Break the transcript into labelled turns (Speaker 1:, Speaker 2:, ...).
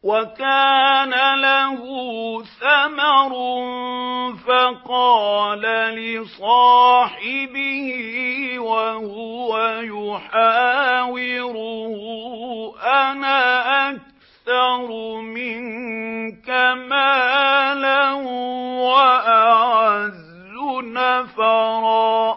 Speaker 1: وكان له ثمر فقال لصاحبه وهو يحاوره أنا أكثر منك مالا وأعز نفرا